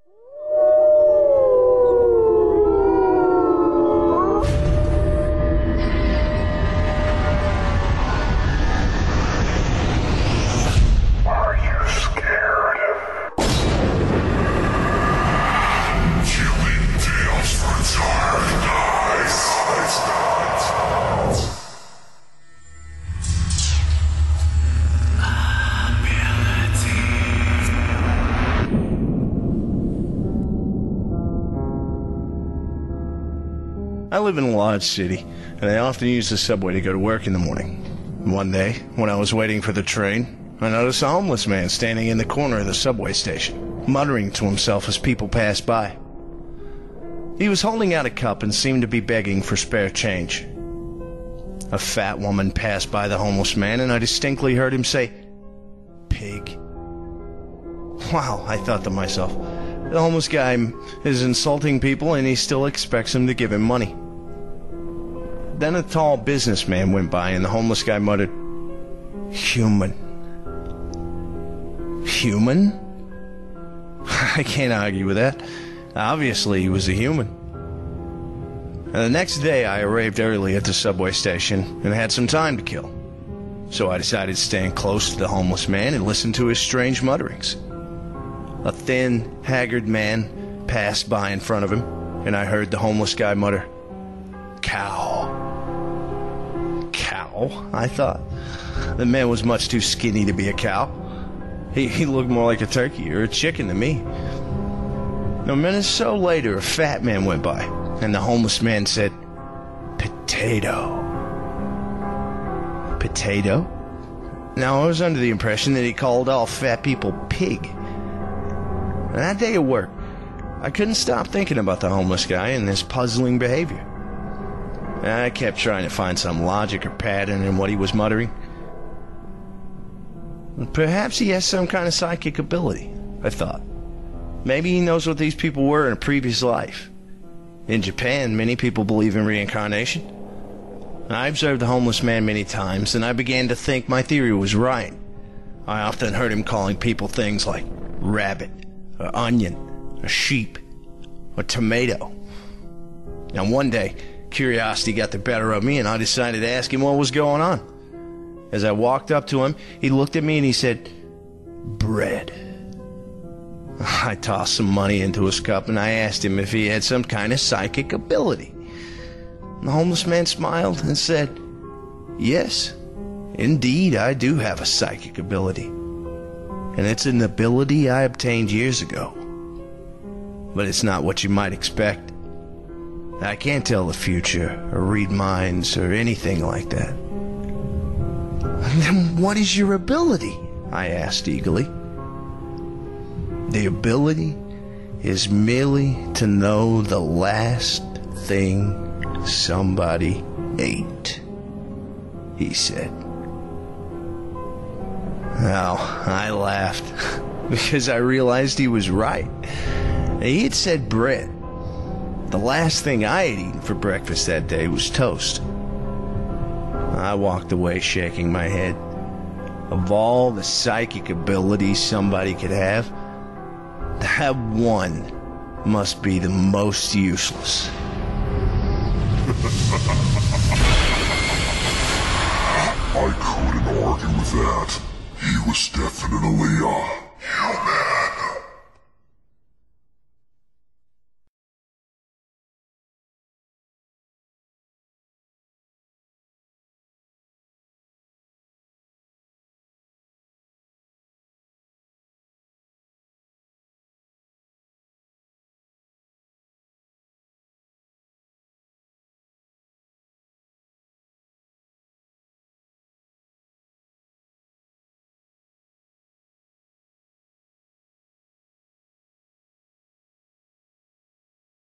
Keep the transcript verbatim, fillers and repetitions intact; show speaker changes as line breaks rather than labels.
I live in a large city, and I often use the subway to go to work in the morning. One day, when I was waiting for the train, I noticed a homeless man standing in the corner of the subway station, muttering to himself as people passed by. He was holding out a cup and seemed to be begging for spare change. A fat woman passed by the homeless man, and I distinctly heard him say, "Pig." Wow, I thought to myself, the homeless guy is insulting people and he still expects them to give him money. Then a tall businessman went by and the homeless guy muttered, "Human." Human? I can't argue with that. Obviously he was a human. And the next day I arrived early at the subway station and had some time to kill. So I decided to stand close to the homeless man and listen to his strange mutterings. A thin, haggard man passed by in front of him, and I heard the homeless guy mutter, "Cow." Cow, I thought. The man was much too skinny to be a cow. He, he looked more like a turkey or a chicken to me. A minute or so later, a fat man went by, and the homeless man said, "Potato." Potato? Now, I was under the impression that he called all fat people pig. And that day at work, I couldn't stop thinking about the homeless guy and his puzzling behavior. And I kept trying to find some logic or pattern in what he was muttering. Perhaps he has some kind of psychic ability, I thought. Maybe he knows what these people were in a previous life. In Japan, many people believe in reincarnation. I observed the homeless man many times, and I began to think my theory was right. I often heard him calling people things like rabbit, or onion, or sheep, or tomato. Now one day, curiosity got the better of me and I decided to ask him what was going on. As I walked up to him, he looked at me and he said, "Bread." I tossed some money into his cup and I asked him if he had some kind of psychic ability. The homeless man smiled and said, "Yes, indeed I do have a psychic ability. And it's an ability I obtained years ago. But it's not what you might expect. I can't tell the future, or read minds, or anything like that." "Then what is your ability?" I asked eagerly. "The ability is merely to know the last thing somebody ate," he said. Now, I laughed, because I realized he was right. He had said bread. The last thing I had eaten for breakfast that day was toast. I walked away shaking my head. Of all the psychic abilities somebody could have, that one must be the most useless.
I couldn't argue with that. He was definitely a human.